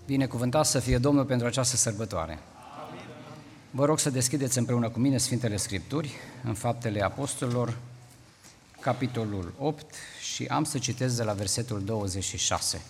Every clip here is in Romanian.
Binecuvântat să fie Domnul pentru această sărbătoare. Amin. Vă rog să deschideți împreună cu mine Sfintele Scripturi, în Faptele Apostolilor, capitolul 8, și am să citesc de la versetul 26.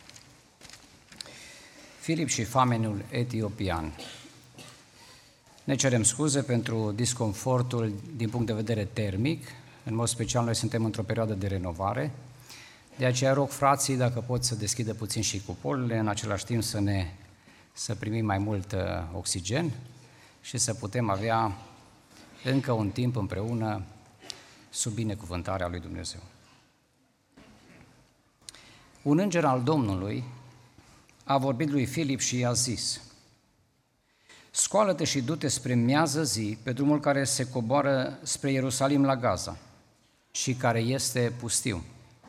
Filip și famenul etiopian. Ne cerem scuze pentru disconfortul din punct de vedere termic, în mod special noi suntem într-o perioadă de renovare, de aceea rog frații dacă pot să deschidă puțin și cupolele, în același timp să primim mai mult oxigen și să putem avea încă un timp împreună sub binecuvântarea lui Dumnezeu. Un înger al Domnului a vorbit lui Filip și i-a zis: scoală-te și du-te spre miază zi pe drumul care se coboară spre Ierusalim la Gaza și care este pustiu.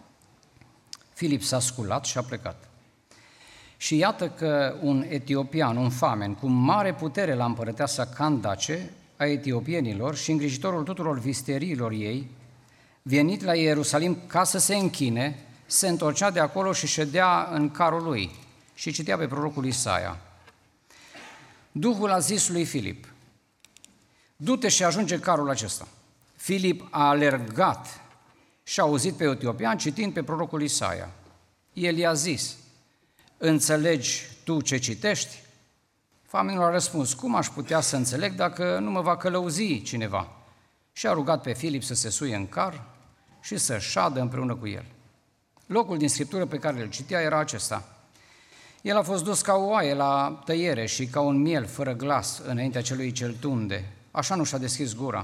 Filip s-a sculat și a plecat. Și iată că un etiopian, un famen, cu mare putere la împărăteasa Candace a etiopienilor și îngrijitorul tuturor visteriilor ei, venit la Ierusalim ca să se închine, se întorcea de acolo și ședea în carul lui și citea pe prorocul Isaia. Duhul a zis lui Filip: du-te și ajunge carul acesta. Filip a alergat și a auzit pe etiopian citind pe prorocul Isaia. El i-a zis: înțelegi tu ce citești? Famenul a răspuns: cum aș putea să înțeleg dacă nu mă va călăuzi cineva? Și a rugat pe Filip să se suie în car și să șadă împreună cu el. Locul din Scriptură pe care îl citea era acesta: el a fost dus ca o oaie la tăiere și ca un miel fără glas înaintea celui ce-l tunde. Așa nu și-a deschis gura.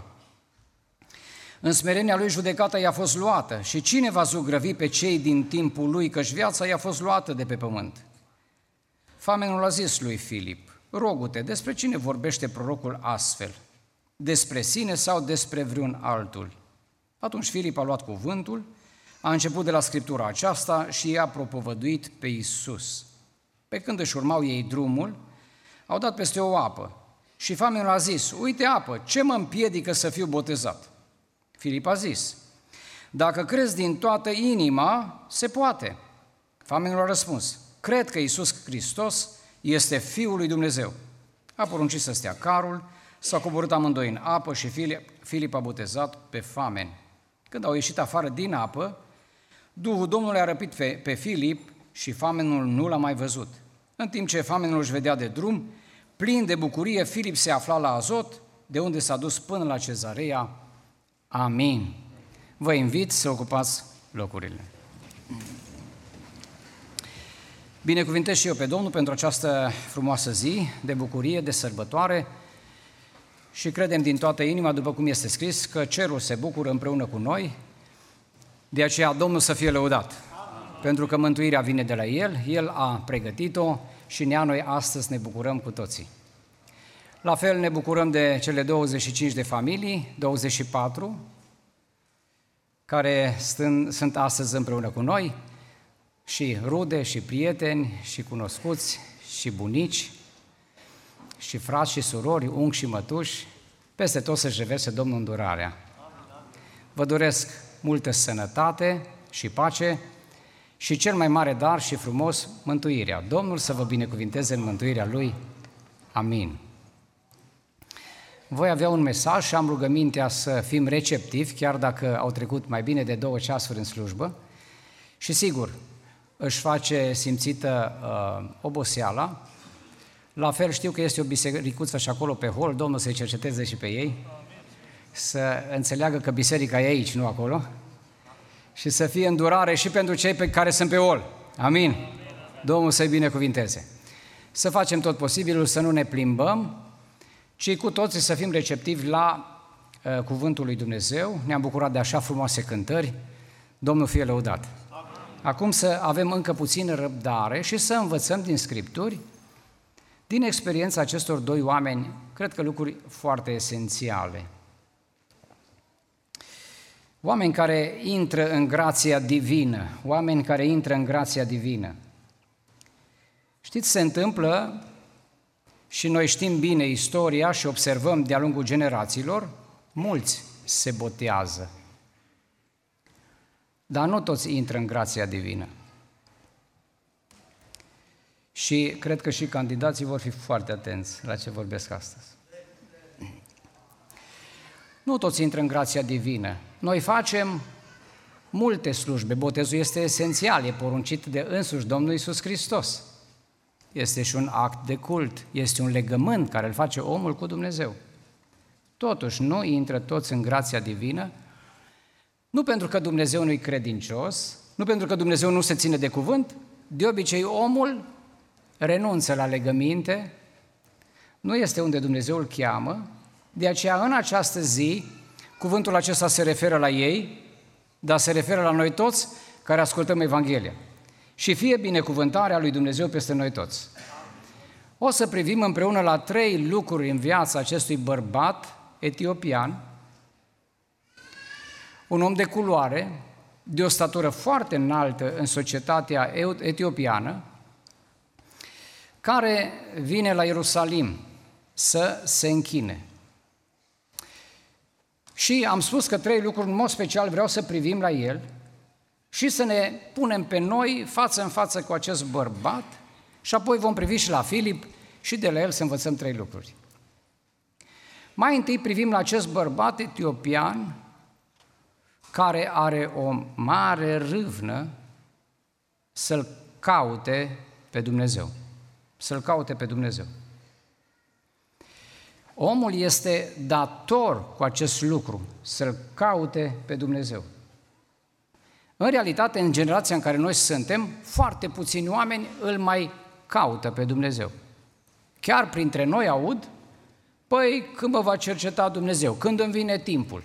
În smerenia lui judecata i-a fost luată și cine va zugrăvi pe cei din timpul lui, căci viața i-a fost luată de pe pământ? Famenul a zis lui Filip: rogu-te, despre cine vorbește prorocul astfel? Despre sine sau despre vreun altul? Atunci Filip a luat cuvântul, a început de la Scriptura aceasta și i-a propovăduit pe Iisus. Pe când își urmau ei drumul, au dat peste o apă și famenul a zis: uite apă, ce mă împiedică să fiu botezat? Filip a zis: dacă crezi din toată inima, se poate. Famenul a răspuns: cred că Iisus Hristos este Fiul lui Dumnezeu. A poruncit să stea carul, s-au coborât amândoi în apă și Filip a botezat pe famen. Când au ieșit afară din apă, Duhul Domnului a răpit pe Filip și famenul nu l-a mai văzut. În timp ce famenul își vedea de drum, plin de bucurie, Filip se afla la Azot, de unde s-a dus până la Cezarea. Amin. Vă invit să ocupați locurile. Binecuvintez și eu pe Domnul pentru această frumoasă zi de bucurie, de sărbătoare, și credem din toată inima, după cum este scris, că cerul se bucură împreună cu noi. De aceea Domnul să fie lăudat. Amin. Pentru că mântuirea vine de la El, El a pregătit-o și noi astăzi ne bucurăm cu toții. La fel ne bucurăm de cele 25 de familii, 24, care sunt astăzi împreună cu noi, și rude, și prieteni, și cunoscuți, și bunici, și frați și surori, unchi și mătuși, peste tot să-și reverse Domnul îndurarea. Vă doresc multă sănătate și pace și cel mai mare dar și frumos, mântuirea. Domnul să vă binecuvinteze în mântuirea Lui. Amin. Voi avea un mesaj și am rugămintea să fim receptivi, chiar dacă au trecut mai bine de 2 ceasuri în slujbă. Și sigur, își face simțită oboseala. La fel știu că este o bisericuță și acolo pe hol, Domnul să-i cerceteze și pe ei, să înțeleagă că biserica e aici, nu acolo, și să fie îndurare și pentru cei pe care sunt pe hol. Amin. Domnul să-i binecuvinteze. Să facem tot posibilul să nu ne plimbăm, ci cu toții să fim receptivi la cuvântul lui Dumnezeu. Ne-am bucurat de așa frumoase cântări. Domnul fie lăudat. Acum să avem încă puțină răbdare și să învățăm din Scripturi, din experiența acestor 2 oameni, cred că lucruri foarte esențiale. Oameni care intră în grația divină, oameni care intră în grația divină. Știți, se întâmplă, și noi știm bine istoria și observăm de-a lungul generațiilor, mulți se botează. Dar nu toți intră în grația divină. Și cred că și candidații vor fi foarte atenți la ce vorbesc astăzi. Nu toți intră în grația divină. Noi facem multe slujbe. Botezul este esențial, e poruncit de însuși Domnul Iisus Hristos. Este și un act de cult, este un legământ care îl face omul cu Dumnezeu. Totuși, nu intră toți în grația divină, nu pentru că Dumnezeu nu-i credincios, nu pentru că Dumnezeu nu se ține de cuvânt, de obicei omul renunță la legăminte, nu este unde Dumnezeu îl cheamă, de aceea în această zi, cuvântul acesta se referă la ei, dar se referă la noi toți care ascultăm Evanghelia. Și fie binecuvântarea lui Dumnezeu peste noi toți. O să privim împreună la 3 lucruri în viața acestui bărbat etiopian, un om de culoare, de o statură foarte înaltă în societatea etiopiană, care vine la Ierusalim să se închine. Și am spus că 3 lucruri, în mod special vreau să privim la el și să ne punem pe noi față în față cu acest bărbat și apoi vom privi și la Filip și de la el să învățăm 3 lucruri. Mai întâi privim la acest bărbat etiopian care are o mare râvnă să-L caute pe Dumnezeu. Să-L caute pe Dumnezeu. Omul este dator cu acest lucru, să-L caute pe Dumnezeu. În realitate, în generația în care noi suntem, foarte puțini oameni îl mai caută pe Dumnezeu. Chiar printre noi aud, păi când mă va cerceta Dumnezeu, când îmi vine timpul.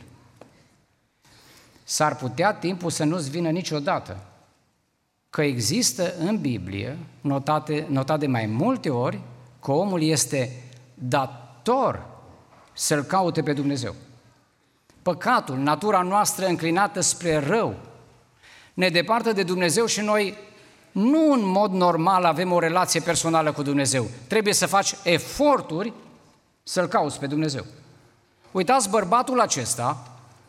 S-ar putea timpul să nu-ți vină niciodată, că există în Biblie, notat de mai multe ori, că omul este dator să-L caute pe Dumnezeu. Păcatul, natura noastră înclinată spre rău, ne departă de Dumnezeu și noi nu în mod normal avem o relație personală cu Dumnezeu. Trebuie să faci eforturi să-L cauți pe Dumnezeu. Uitați bărbatul acesta,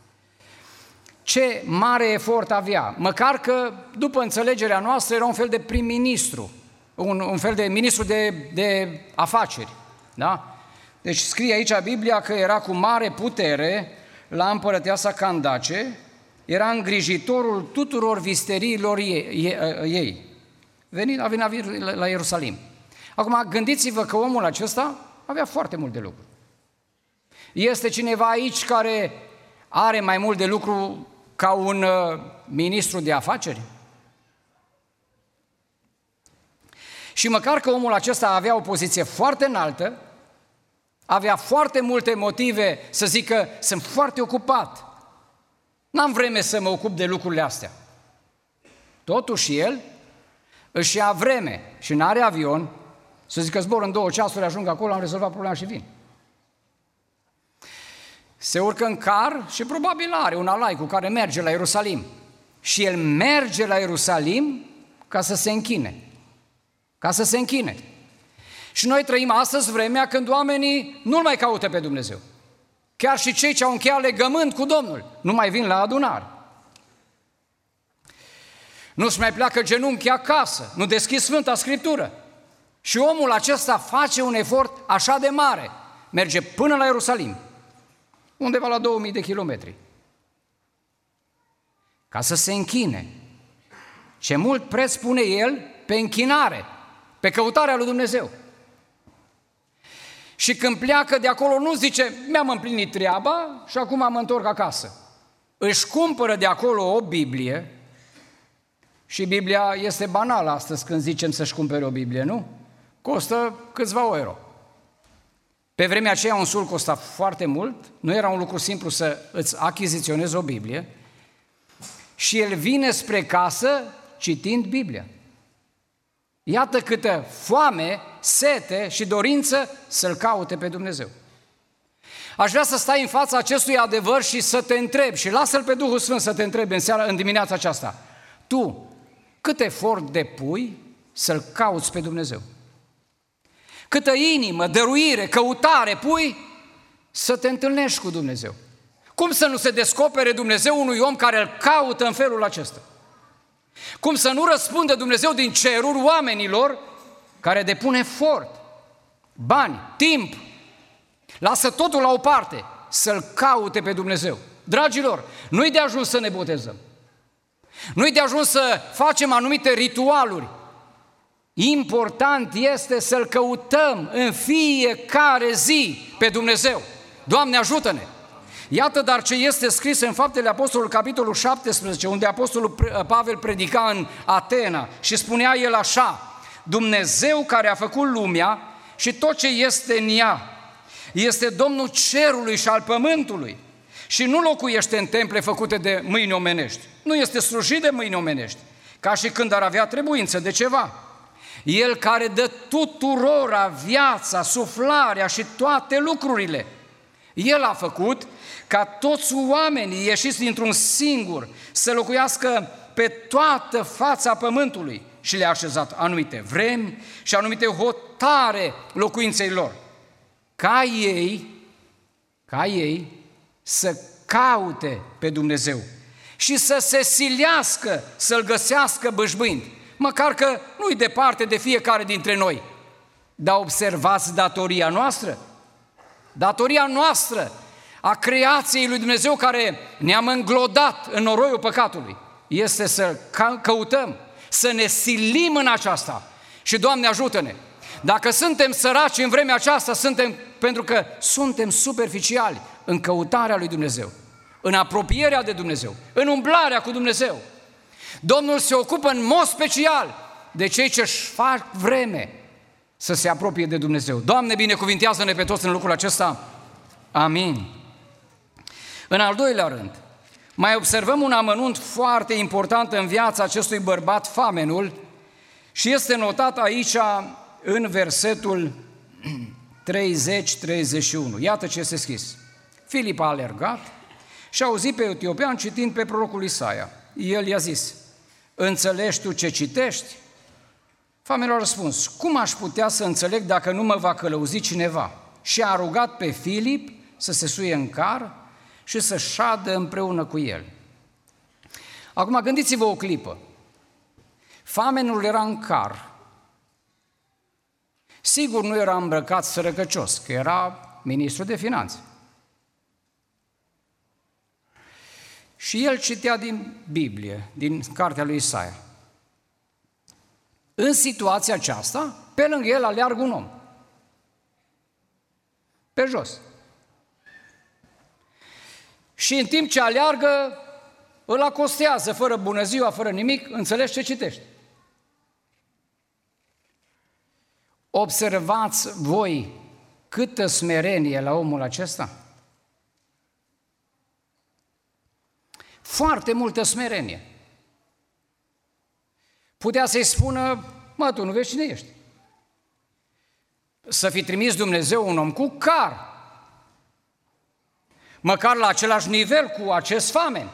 ce mare efort avea, măcar că după înțelegerea noastră era un fel de prim-ministru, un fel de ministru de afaceri. Da? Deci scrie aici Biblia că era cu mare putere la împărăteasa Candace, era îngrijitorul tuturor visteriilor ei. A venit la Ierusalim. Acum gândiți-vă că omul acesta avea foarte mult de lucru. Este cineva aici care are mai mult de lucru ca un ministru de afaceri? Și măcar că omul acesta avea o poziție foarte înaltă, avea foarte multe motive să zică, sunt foarte ocupat, n-am vreme să mă ocup de lucrurile astea. Totuși el își ia vreme și n-are avion, să zică zbor în 2 ceasuri, ajung acolo, am rezolvat problema și vin. Se urcă în car și probabil are un alai cu care merge la Ierusalim. Și el merge la Ierusalim ca să se închine. Ca să se închine. Și noi trăim astăzi vremea când oamenii nu-L mai caută pe Dumnezeu. Chiar și cei ce au încheiat legământ cu Domnul nu mai vin la adunare. Nu-și mai pleacă genunchii acasă, nu deschid Sfânta Scriptură. Și omul acesta face un efort așa de mare. Merge până la Ierusalim, undeva la 2000 de kilometri, ca să se închine. Ce mult preț pune el pe închinare, pe căutarea lui Dumnezeu. Și când pleacă de acolo nu zice, mi-am împlinit treaba și acum mă întorc acasă. Își cumpără de acolo o Biblie, și Biblia este banală astăzi când zicem să-și cumpere o Biblie, nu? Costă câțiva euro. Pe vremea aceea un sul costa foarte mult, nu era un lucru simplu să îți achiziționezi o Biblie, și el vine spre casă citind Biblia. Iată câtă foame, sete și dorință să-L caute pe Dumnezeu. Aș vrea să stai în fața acestui adevăr și să te întrebi, și lasă-L pe Duhul Sfânt să te întrebi în dimineața aceasta. Tu, cât efort depui să-L cauți pe Dumnezeu? Câtă inimă, dăruire, căutare pui să te întâlnești cu Dumnezeu? Cum să nu se descopere Dumnezeu unui om care îl caută în felul acesta? Cum să nu răspundă Dumnezeu din ceruri oamenilor care depune efort, bani, timp, lasă totul la o parte, să-L caute pe Dumnezeu. Dragilor, nu-i de ajuns să ne botezăm. Nu-i de ajuns să facem anumite ritualuri. Important este să-L căutăm în fiecare zi pe Dumnezeu. Doamne, ajută-ne! Iată dar ce este scris în Faptele Apostolului, capitolul 17, unde Apostolul Pavel predica în Atena și spunea el așa: Dumnezeu care a făcut lumea și tot ce este în ea, este Domnul cerului și al pământului și nu locuiește în temple făcute de mâini omenești. Nu este slujit de mâini omenești, ca și când ar avea trebuință de ceva. El care dă tuturora viața, suflarea și toate lucrurile. El a făcut ca toți oamenii ieșiți dintr-un singur să locuiască pe toată fața pământului și le-a așezat anumite vremi și anumite hotare locuinței lor, ca ei să caute pe Dumnezeu și să se silească să-L găsească bâșbâind, măcar că nu-i departe de fiecare dintre noi. Dar observați datoria noastră a creației lui Dumnezeu care ne-am înglodat în noroiul păcatului, este să căutăm, să ne silim în aceasta. Și Doamne ajută-ne! Dacă suntem săraci în vremea aceasta, suntem pentru că suntem superficiali în căutarea lui Dumnezeu, în apropierea de Dumnezeu, în umblarea cu Dumnezeu. Domnul se ocupă în mod special de cei ce își fac vreme să se apropie de Dumnezeu. Doamne, binecuvintează-ne pe toți în lucrul acesta. Amin. În al doilea rând, mai observăm un amănunt foarte important în viața acestui bărbat, Famenul, și este notat aici în versetul 30-31. Iată ce este scris. Filip a alergat și a auzit pe etiopian citind pe prorocul Isaia. El i-a zis: înțelegi tu ce citești? Famenul a răspuns: cum aș putea să înțeleg dacă nu mă va călăuzi cineva? Și a rugat pe Filip să se suie în car și să șadă împreună cu el. Acum gândiți-vă o clipă. Famenul era în car. Sigur nu era îmbrăcat sărăcăcios, că era ministru de finanțe. Și el citea din Biblie, din cartea lui Isaia. În situația aceasta, pe lângă el aleargă un om. Pe jos. Și în timp ce aleargă, îl acostează, fără bună ziua, fără nimic, înțelegi ce citești. Observați voi câtă smerenie la omul acesta. Foarte multă smerenie. Putea să-i spună: mă, tu nu vezi cine ești. Să fi trimis Dumnezeu un om cu car, măcar la același nivel cu acest famen,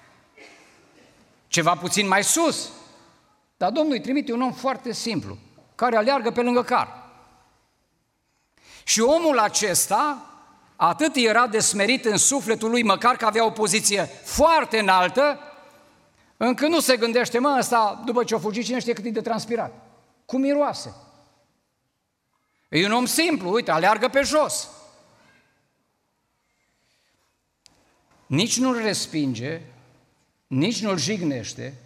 ceva puțin mai sus. Dar Domnul îi trimite un om foarte simplu, care aleargă pe lângă car. Și omul acesta atât era de smerit în sufletul lui, măcar că avea o poziție foarte înaltă, încât nu se gândește: mă, ăsta, după ce a fugit, cine știe cât e de transpirat, cum miroase. E un om simplu, uite, aleargă pe jos. Nici nu-l respinge, nici nu-l jignește,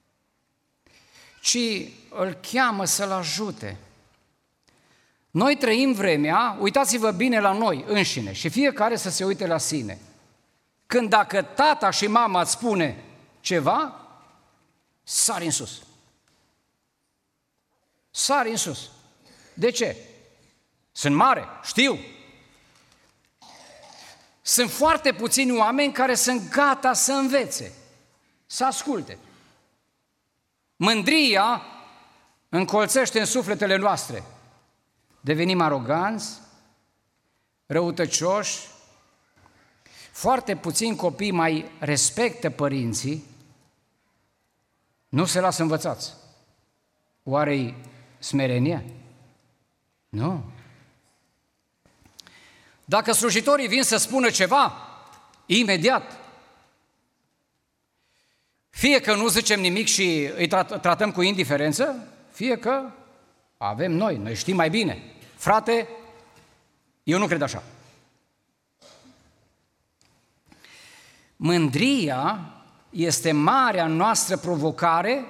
ci îl cheamă să-l ajute. Noi trăim vremea, uitați-vă bine la noi înșine și fiecare să se uite la sine. Când dacă tata și mama îți spune ceva, sari în sus. Sari în sus. De ce? Sunt mare, știu. Sunt foarte puțini oameni care sunt gata să învețe, să asculte. Mândria încolțește în sufletele noastre. Devenim aroganți, răutăcioși, foarte puțini copii mai respectă părinții, nu se lasă învățați. Oare-i smerenie? Nu. Dacă slujitorii vin să spună ceva, imediat, fie că nu zicem nimic și îi tratăm cu indiferență, fie că avem noi știm mai bine. Frate, eu nu cred așa. Mândria este marea noastră provocare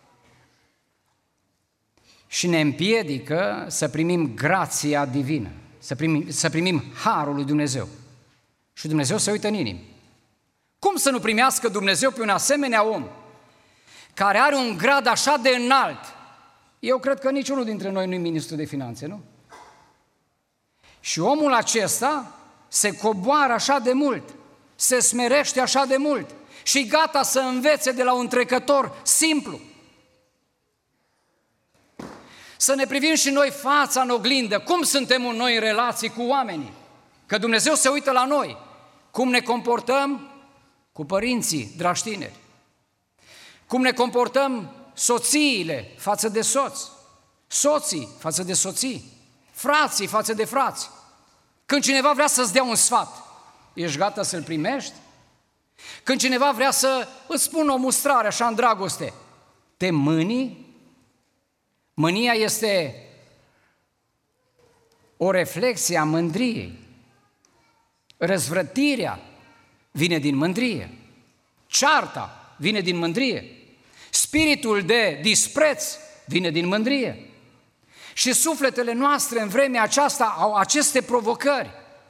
și ne împiedică să primim grația divină, să primim harul lui Dumnezeu. Și Dumnezeu se uită în inimi. Cum să nu primească Dumnezeu pe un asemenea om care are un grad așa de înalt? Eu cred că niciunul dintre noi nu-i ministru de finanțe, nu? Și omul acesta se coboară așa de mult, se smerește așa de mult și gata să învețe de la un trecător simplu. Să ne privim și noi fața în oglindă, cum suntem noi în relații cu oamenii, că Dumnezeu se uită la noi, cum ne comportăm cu părinții, dragi tineri, cum ne comportăm soțiile față de soți, soții față de soții, frații față de frați. Când cineva vrea să-ți dea un sfat, ești gata să-l primești? Când cineva vrea să îți spună o mustrare așa în dragoste, te mâni? Mânia este o reflexie a mândriei. Răzvrătirea vine din mândrie. Cearta vine din mândrie. Spiritul de dispreț vine din mândrie. Și sufletele noastre în vremea aceasta au aceste provocări.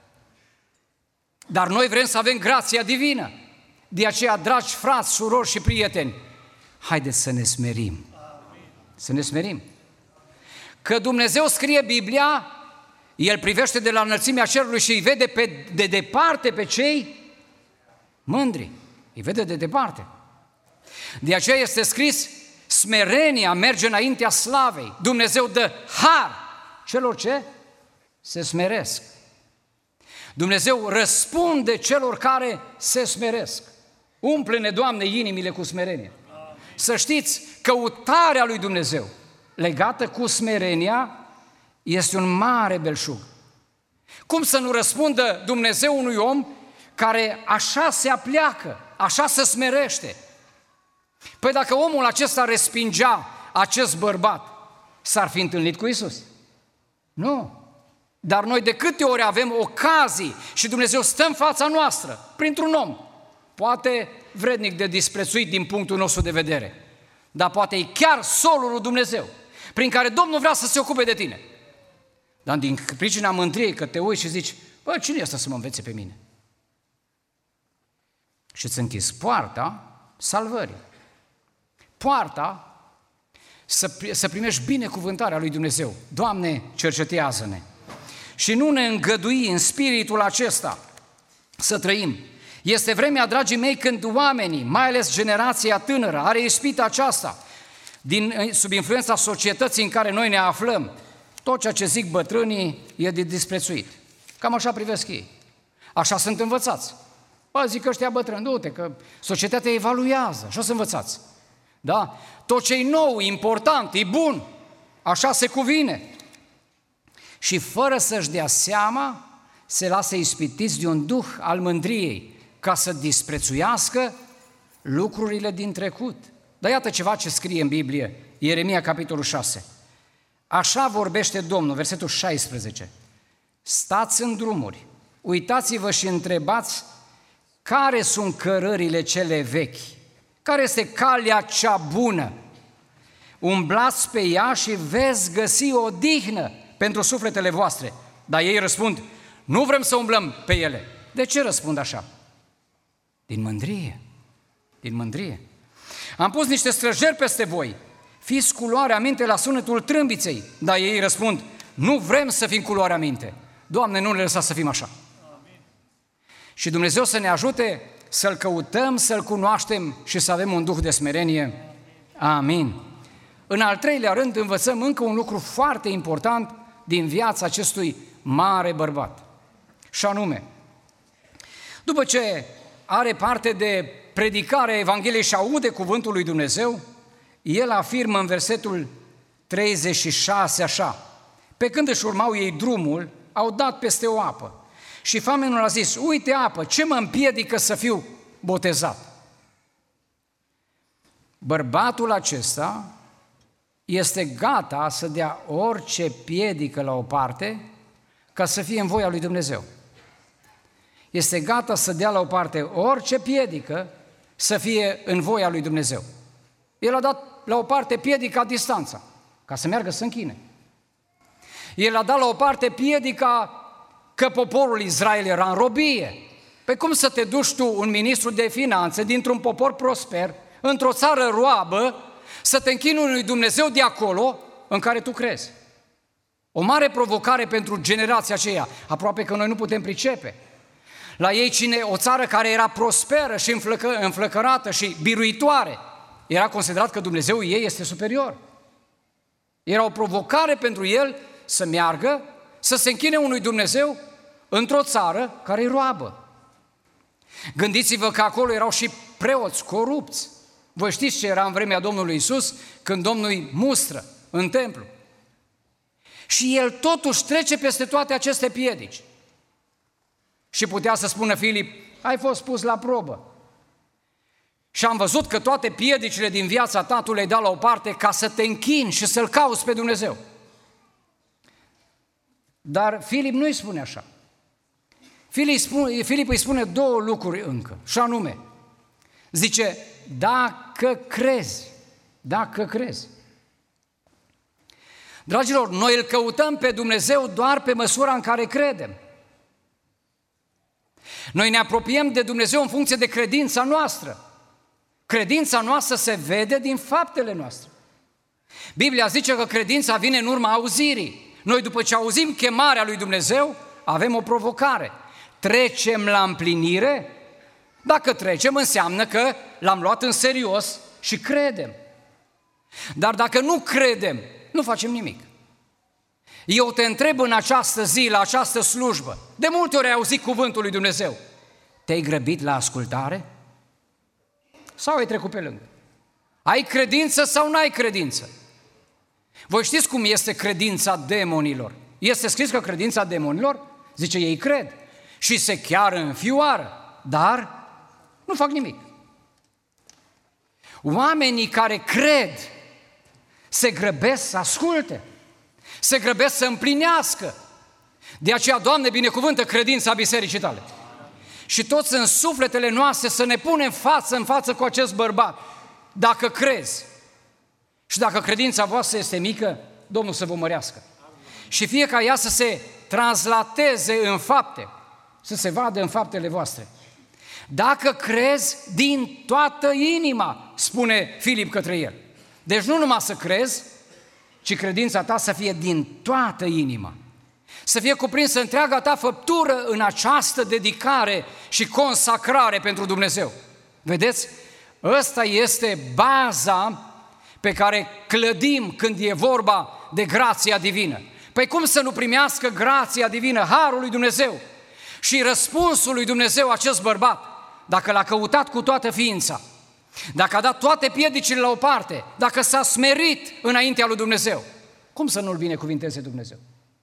Dar noi vrem să avem grația divină. De aceea, dragi frați, surori și prieteni, haideți să ne smerim. Să ne smerim. Că Dumnezeu scrie Biblia, El privește de la înălțimea cerului și îi vede de departe pe cei mândri. Îi vede de departe. De aceea este scris, smerenia merge înaintea slavei. Dumnezeu dă har celor ce se smeresc. Dumnezeu răspunde celor care se smeresc. Umple-ne, Doamne, inimile cu smerenie. Să știți, căutarea lui Dumnezeu legată cu smerenia este un mare belșug. Cum să nu răspundă Dumnezeu unui om care așa se apleacă, așa se smerește? Păi dacă omul acesta respingea acest bărbat, s-ar fi întâlnit cu Iisus? Nu. Dar noi de câte ori avem ocazii și Dumnezeu stă în fața noastră, printr-un om, poate vrednic de disprețuit din punctul nostru de vedere, dar poate e chiar solul lui Dumnezeu, prin care Domnul vrea să se ocupe de tine. Dar din pricina mândriei că te uiți și zici, bă, cine e ăsta să mă învețe pe mine? Și îți închizi poarta salvării. Poarta să primești binecuvântarea lui Dumnezeu. Doamne, cercetează-ne! Și nu ne îngădui în spiritul acesta să trăim. Este vremea, dragii mei, când oamenii, mai ales generația tânără, are ispita aceasta, sub influența societății în care noi ne aflăm, tot ceea ce zic bătrânii e de disprețuit. Cam așa privesc ei. Așa sunt învățați. Bă, zic ăștia bătrâni, du-te, că societatea evaluează, așa sunt învățați. Da? Tot ce e nou, important, e bun, așa se cuvine. Și fără să-și dea seama, se lasă ispitiți de un duh al mândriei, ca să disprețuiască lucrurile din trecut. Dar iată ceva ce scrie în Biblie, Ieremia, capitolul 6. Așa vorbește Domnul, versetul 16. Stați în drumuri, uitați-vă și întrebați care sunt cărările cele vechi, care este calea cea bună. Umblați pe ea și veți găsi odihnă pentru sufletele voastre. Dar ei răspund, nu vrem să umblăm pe ele. De ce răspund așa? Din mândrie. Din mândrie. Am pus niște străjeri peste voi, fiți cu luarea minte la sunetul trâmbiței. Dar ei răspund, nu vrem să fim cu luarea minte. Doamne, nu ne lăsa să fim așa. Amin. Și Dumnezeu să ne ajute să-L căutăm, să-L cunoaștem și să avem un duh de smerenie. Amin. În al treilea rând învățăm încă un lucru foarte important din viața acestui mare bărbat. Și anume, după ce are parte de predicarea Evangheliei și aude cuvântul lui Dumnezeu, el afirmă în versetul 36 așa, pe când își urmau ei drumul, au dat peste o apă. Și famenul a zis, uite apă, ce mă împiedică să fiu botezat? Bărbatul acesta este gata să dea orice piedică la o parte ca să fie în voia lui Dumnezeu. Este gata să dea la o parte orice piedică să fie în voia lui Dumnezeu. El a dat la o parte piedica distanța, ca să meargă să închine. El a dat la o parte piedica că poporul Israel era în robie. Păi cum să te duci tu, un ministru de finanțe, dintr-un popor prosper, într-o țară roabă, să te închini unui Dumnezeu de acolo în care tu crezi? O mare provocare pentru generația aceea, aproape că noi nu putem pricepe. La ei o țară care era prosperă și înflăcărată și biruitoare, era considerat că Dumnezeul ei este superior. Era o provocare pentru el să meargă, să se închine unui Dumnezeu într-o țară care îi roabă. Gândiți-vă că acolo erau și preoți corupți. Voi știți ce era în vremea Domnului Iisus când Domnul îi mustră în templu. Și el totuși trece peste toate aceste piedici. Și putea să spună Filip, ai fost pus la probă. Și am văzut că toate piedicile din viața ta tu le-ai dat la o parte ca să te închini și să-L cauți pe Dumnezeu. Dar Filip nu îi spune așa. Filip îi spune două lucruri încă, și anume, zice, dacă crezi. Dragilor, noi îl căutăm pe Dumnezeu doar pe măsura în care credem. Noi ne apropiem de Dumnezeu în funcție de credința noastră. Credința noastră se vede din faptele noastre. Biblia zice că credința vine în urma auzirii. Noi după ce auzim chemarea lui Dumnezeu, avem o provocare. Trecem la împlinire? Dacă trecem, înseamnă că l-am luat în serios și credem. Dar dacă nu credem, nu facem nimic. Eu te întreb în această zi, la această slujbă, de multe ori ai auzit cuvântul lui Dumnezeu. Te-ai grăbit la ascultare? Sau ai trecut pe lângă? Ai credință sau n-ai credință? Voi știți cum este credința demonilor? Este scris că credința demonilor, zice, ei cred și se chiar înfioară, dar nu fac nimic. Oamenii care cred se grăbesc să asculte, se grăbesc să împlinească. De aceea, Doamne, binecuvântă credința bisericii Tale. Și toți în sufletele noastre să ne punem față în față cu acest bărbat. Dacă crezi și dacă credința voastră este mică, Domnul să vă mărească. Și fie ca ea să se translateze în fapte, să se vadă în faptele voastre. Dacă crezi din toată inima, spune Filip către el. Deci nu numai să crezi, ci credința ta să fie din toată inima. Să fie cuprinsă întreaga ta făptură în această dedicare și consacrare pentru Dumnezeu. Vedeți? Ăsta este baza pe care clădim când e vorba de grația divină. Păi cum să nu primească grația divină, harul lui Dumnezeu și răspunsul lui Dumnezeu acest bărbat, dacă l-a căutat cu toată ființa, dacă a dat toate piedicile la o parte, dacă s-a smerit înaintea lui Dumnezeu, cum să nu-l binecuvinteze Dumnezeu?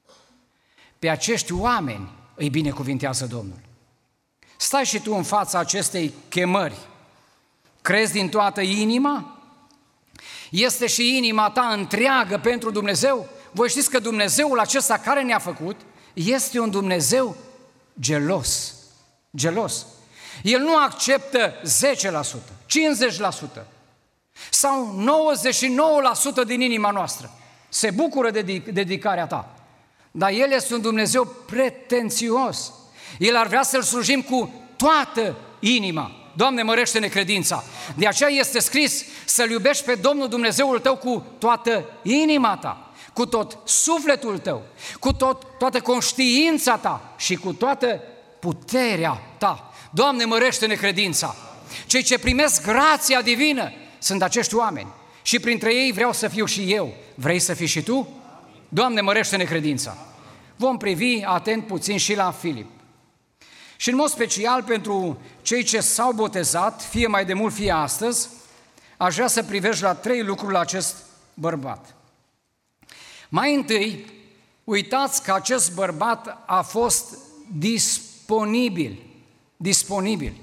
Pe acești oameni îi binecuvintează Domnul. Stai și tu în fața acestei chemări. Crezi din toată inima? Este și inima ta întreagă pentru Dumnezeu? Voi știți că Dumnezeul acesta care ne-a făcut este un Dumnezeu gelos. Gelos. El nu acceptă 10%, 50% sau 99% din inima noastră. Se bucură de dedicarea ta. Dar El este un Dumnezeu pretențios. El ar vrea să-L slujim cu toată inima. Doamne, mărește-ne credința. De aceea este scris să-L iubești pe Domnul Dumnezeul tău cu toată inima ta, cu tot sufletul tău, cu toată conștiința ta și cu toată puterea ta. Doamne, mărește-ne credința. Cei ce primesc grația divină sunt acești oameni și printre ei vreau să fiu și eu. Vrei să fii și tu? Doamne, mărește-ne credința. Vom privi atent puțin și la Filip. Și în mod special pentru cei ce s-au botezat, fie mai de mult, fie astăzi, aș vrea să privești la 3 lucruri la acest bărbat. Mai întâi, uitați că acest bărbat a fost disponibil.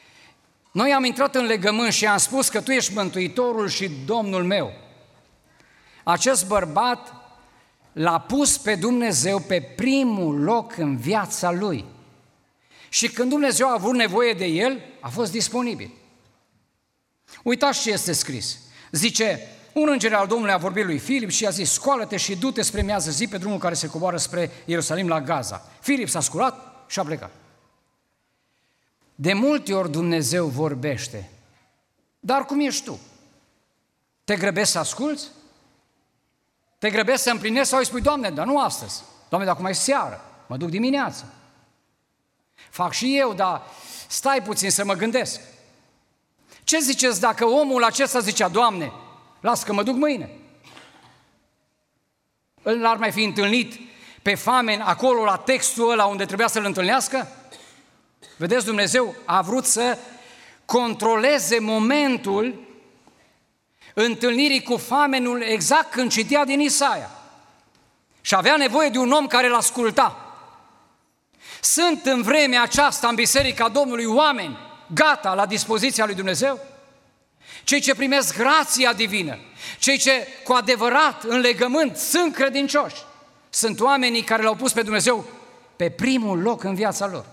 Noi am intrat în legământ și am spus că Tu ești Mântuitorul și Domnul meu. acest bărbat l-a pus pe Dumnezeu pe primul loc în viața lui. Și când Dumnezeu a avut nevoie de el, a fost disponibil. Uitați ce este scris. Zice, un înger al Domnului a vorbit lui Filip și i-a zis, scoală-te și du-te spre miază zi pe drumul care se coboară spre Ierusalim la Gaza. Filip s-a sculat și a plecat. De multe ori Dumnezeu vorbește, dar cum ești tu? Te grăbești să asculți? Te grăbești să împlinești sau îi spui, Doamne, dar nu astăzi. Doamne, dar acum e seară, mă duc dimineață. Fac și eu, dar stai puțin să mă gândesc. Ce ziceți dacă omul acesta zicea, Doamne, las că mă duc mâine? L-ar mai fi întâlnit pe Famen acolo la textul ăla unde trebuia să-l întâlnească? Vedeți, Dumnezeu a vrut să controleze momentul întâlnirii cu Famenul exact când citea din Isaia. Și avea nevoie de un om care l-asculta. Sunt în vremea aceasta în Biserica Domnului oameni gata la dispoziția lui Dumnezeu? Cei ce primesc grația divină, cei ce cu adevărat în legământ sunt credincioși, sunt oamenii care l-au pus pe Dumnezeu pe primul loc în viața lor.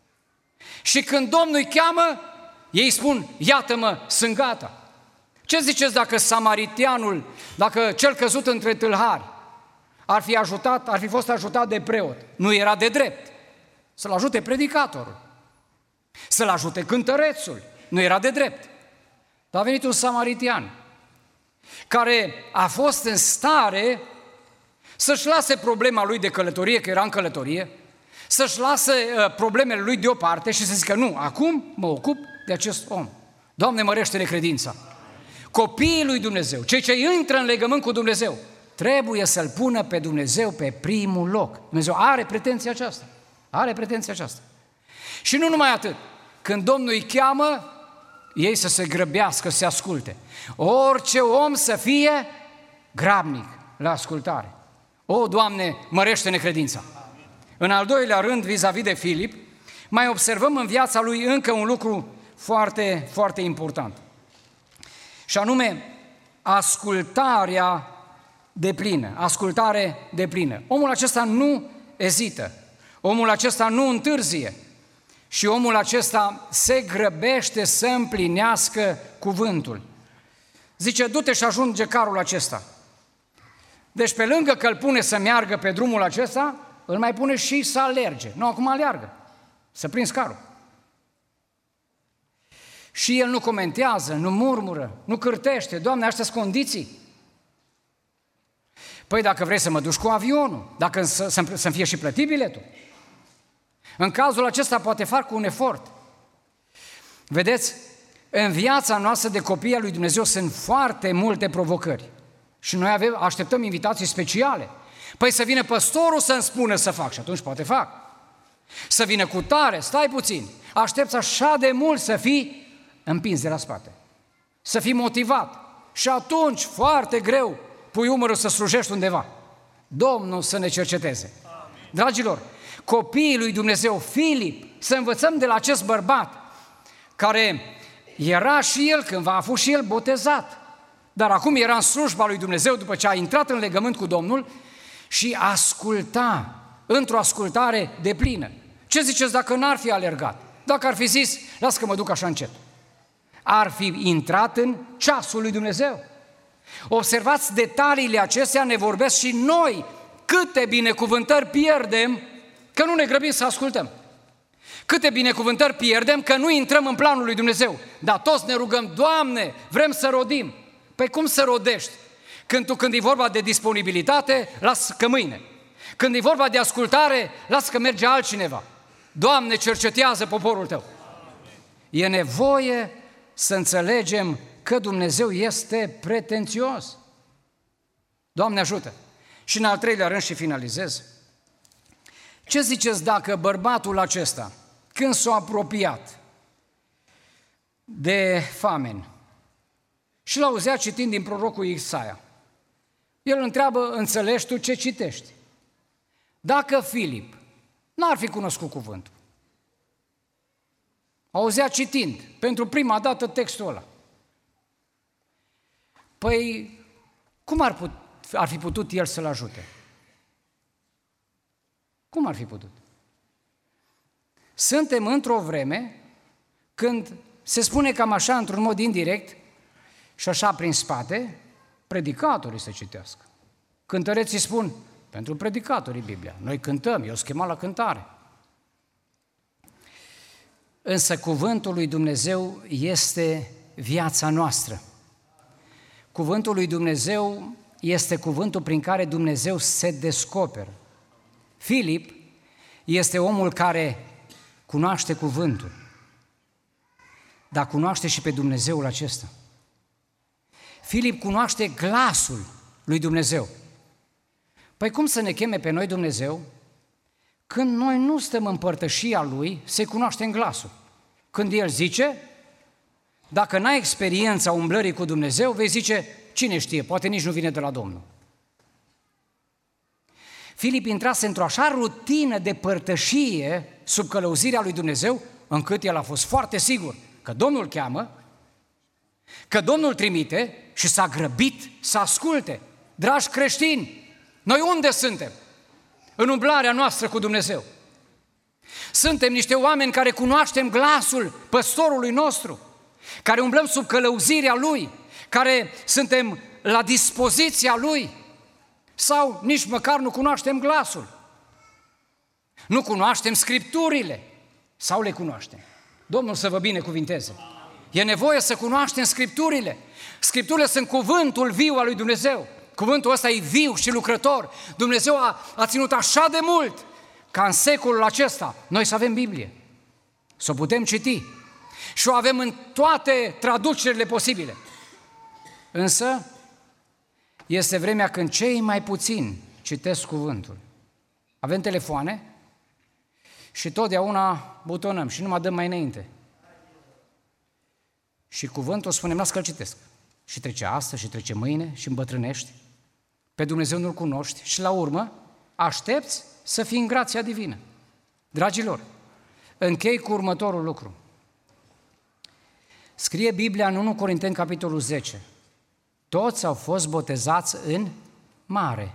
Și când Domnul îi cheamă, ei spun, iată-mă, sunt gata. Ce ziceți dacă samaritianul, dacă cel căzut între tâlhari ar fi fost ajutat de preot? Nu era de drept să-l ajute predicatorul, să-l ajute cântărețul, nu era de drept. Dar a venit un samaritian care a fost în stare să-și lase problema lui de călătorie, că era în călătorie, să-și lase problemele lui deoparte și să zică, nu, acum mă ocup de acest om. Doamne, mărește-ne credința. Copiii lui Dumnezeu, cei ce intră în legământ cu Dumnezeu, trebuie să-L pună pe Dumnezeu pe primul loc. Dumnezeu are pretenția aceasta. Are pretenția aceasta. Și nu numai atât. Când Domnul îi cheamă, ei să se grăbească, să se asculte. Orice om să fie grabnic la ascultare. O, Doamne, mărește-ne credința. În al doilea rând, vis-a-vis de Filip, mai observăm în viața lui încă un lucru foarte, foarte important. Și anume, ascultarea deplină. Ascultare deplină. Omul acesta nu ezită. Omul acesta nu întârzie. Și omul acesta se grăbește să împlinească cuvântul. Zice, du-te și ajunge carul acesta. Deci pe lângă că îl pune să meargă pe drumul acesta, îl mai pune și să alerge. Nu, acum aleargă. Să prinzi carul. Și el nu comentează, nu murmură, nu cârtește. Doamne, astea-s condiții. Păi dacă vrei să mă duci cu avionul, dacă să-mi fie și plătit biletul. În cazul acesta poate fac un efort. Vedeți, în viața noastră de copii al lui Dumnezeu sunt foarte multe provocări. Și noi așteptăm invitații speciale. Păi să vină păstorul să-mi spună să fac și atunci poate fac. Să vină cu tare, stai puțin. Aștepți așa de mult să fii împins de la spate. Să fii motivat. Și atunci, foarte greu, pui umărul să slujești undeva. Domnul să ne cerceteze. Amin. Dragilor, copiii lui Dumnezeu, Filip, să învățăm de la acest bărbat, care era și el cândva, a fost și el botezat, dar acum era în slujba lui Dumnezeu după ce a intrat în legământ cu Domnul și asculta, într-o ascultare deplină. Ce ziceți dacă n-ar fi alergat? Dacă ar fi zis, las că mă duc așa încet. Ar fi intrat în ceasul lui Dumnezeu. Observați, detaliile acestea ne vorbesc și noi câte binecuvântări pierdem că nu ne grăbim să ascultăm. Câte binecuvântări pierdem că nu intrăm în planul lui Dumnezeu. Dar toți ne rugăm, Doamne, vrem să rodim. Păi cum să rodești? Când e vorba de disponibilitate, las că mâine. Când e vorba de ascultare, las că merge altcineva. Doamne, cercetează poporul Tău. E nevoie să înțelegem că Dumnezeu este pretențios. Doamne ajută! Și în al treilea rând și finalizez. Ce ziceți dacă bărbatul acesta, când s-a apropiat de Famen și l-auzea citind din prorocul Isaia, el întreabă, înțelegi tu ce citești? Dacă Filip n-ar fi cunoscut cuvântul, auzea citind pentru prima dată textul ăla, păi cum ar ar fi putut el să-l ajute? Cum ar fi putut? Suntem într-o vreme când se spune cam așa, într-un mod indirect și așa prin spate, predicatorii să citească. Cântăreții spun, pentru predicatorii Biblia. Noi cântăm, eu schema la cântare. Însă cuvântul lui Dumnezeu este viața noastră. Cuvântul lui Dumnezeu este cuvântul prin care Dumnezeu se descoperă. Filip este omul care cunoaște cuvântul, dar cunoaște și pe Dumnezeul acesta. Filip cunoaște glasul lui Dumnezeu. Păi cum să ne cheme pe noi Dumnezeu când noi nu stăm în părtășia Lui să-i cunoaștem glasul? Când El zice, dacă n-ai experiența umblării cu Dumnezeu, vei zice, cine știe, poate nici nu vine de la Domnul. Filip intrase într-o așa rutină de părtășie sub călăuzirea lui Dumnezeu, încât el a fost foarte sigur că Domnul îl cheamă, că Domnul trimite și s-a grăbit să asculte. Dragi creștini, noi unde suntem? În umblarea noastră cu Dumnezeu. Suntem niște oameni care cunoaștem glasul păstorului nostru, care umblăm sub călăuzirea Lui, care suntem la dispoziția Lui, sau nici măcar nu cunoaștem glasul. Nu cunoaștem Scripturile, sau le cunoaștem. Domnul să vă binecuvinteze. E nevoie să cunoaștem Scripturile. Scripturile sunt cuvântul viu al lui Dumnezeu. Cuvântul ăsta e viu și lucrător. Dumnezeu a ținut așa de mult ca în secolul acesta noi să avem Biblie, să o putem citi și o avem în toate traducerile posibile. Însă este vremea când cei mai puțini citesc cuvântul. Avem telefoane și totdeauna butonăm și nu mă dăm mai înainte. Și cuvântul spunem, las că-l citesc. Și trece astăzi, și trece mâine, și îmbătrânești. Pe Dumnezeu nu-L cunoști și la urmă aștepți să fii în grația divină. Dragilor, închei cu următorul lucru. Scrie Biblia în 1 Corinteni, capitolul 10. Toți au fost botezați în mare.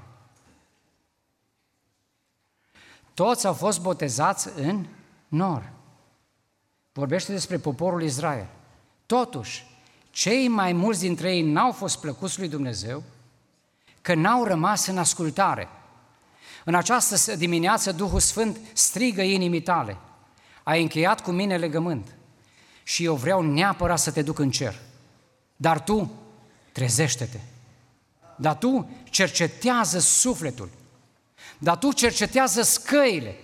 Toți au fost botezați în nor. Vorbește despre poporul Israel. Totuși, cei mai mulți dintre ei n-au fost plăcuți lui Dumnezeu, că n-au rămas în ascultare. În această dimineață Duhul Sfânt strigă inimii tale. Ai încheiat cu mine legământ și eu vreau neapărat să te duc în cer. Dar tu trezește-te. Dar tu cercetează sufletul. Dar tu cercetează scăile.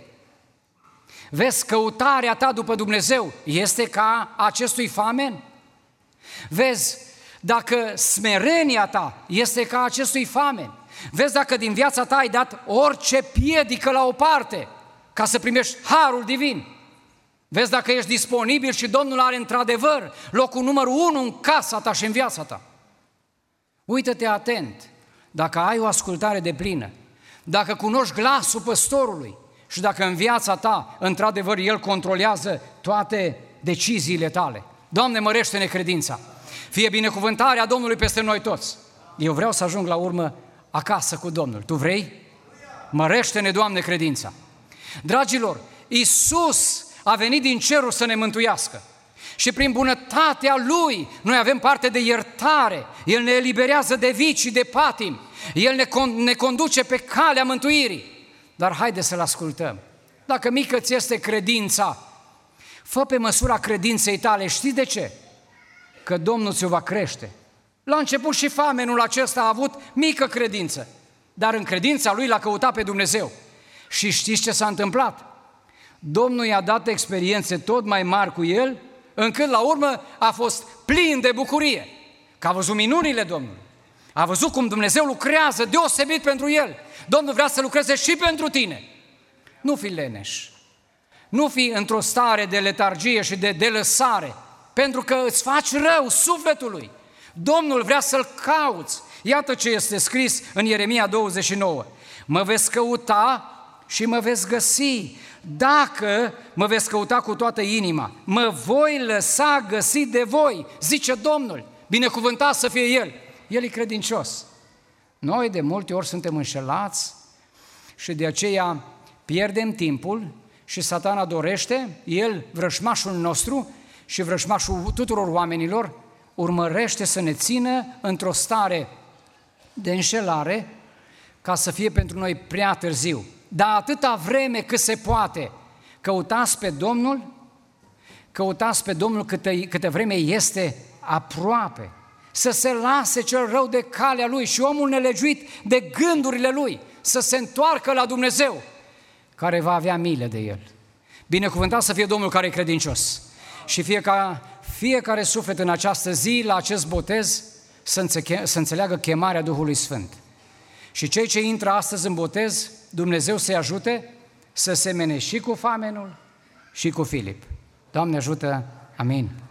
Vezi, căutarea ta după Dumnezeu este ca acestui famen? Vezi, dacă smerenia ta este ca acestui famen? Vezi dacă din viața ta ai dat orice piedică la o parte ca să primești harul divin? Vezi dacă ești disponibil și Domnul are într-adevăr locul numărul 1 în casa ta și în viața ta? Uită-te atent, dacă ai o ascultare deplină, dacă cunoști glasul păstorului și dacă în viața ta, într-adevăr, El controlează toate deciziile tale. Doamne, mărește-ne credința! Fie binecuvântarea Domnului peste noi toți! Eu vreau să ajung la urmă acasă cu Domnul. Tu vrei? Mărește-ne, Doamne, credința! Dragilor, Iisus a venit din cerul să ne mântuiască. Și prin bunătatea Lui noi avem parte de iertare. El ne eliberează de vicii, de patimi. El ne conduce pe calea mântuirii. Dar haide să-L ascultăm. Dacă mică ți este credința, fă pe măsura credinței tale. Știi de ce? Că Domnul ți-o va crește. La început și famenul acesta a avut mică credință, dar în credința lui l-a căutat pe Dumnezeu. Și știți ce s-a întâmplat? Domnul i-a dat experiențe tot mai mari cu el, încât la urmă a fost plin de bucurie, că a văzut minunile Domnului. A văzut cum Dumnezeu lucrează deosebit pentru el. Domnul vrea să lucreze și pentru tine. Nu fi leneș, nu fi într-o stare de letargie și de delăsare, pentru că îți faci rău sufletului. Domnul vrea să-L cauți. Iată ce este scris în Ieremia 29. Mă veți căuta și mă veți găsi. Dacă mă veți căuta cu toată inima, mă voi lăsa găsit de voi, zice Domnul. Binecuvântat să fie El. El e credincios. Noi de multe ori suntem înșelați și de aceea pierdem timpul și Satana dorește, el, vrășmașul nostru și vrășmașul tuturor oamenilor, urmărește să ne țină într-o stare de înșelare ca să fie pentru noi prea târziu. Dar atâta vreme cât se poate, căutați pe Domnul câtă vreme este aproape, să se lase cel rău de calea lui și omul nelegiuit de gândurile lui, să se întoarcă la Dumnezeu, care va avea milă de el. Binecuvântat să fie Domnul care e credincios și fiecare suflet în această zi, la acest botez, să înțeleagă chemarea Duhului Sfânt. Și cei ce intră astăzi în botez, Dumnezeu să-i ajute să semene și cu famenul și cu Filip. Doamne ajută, amin.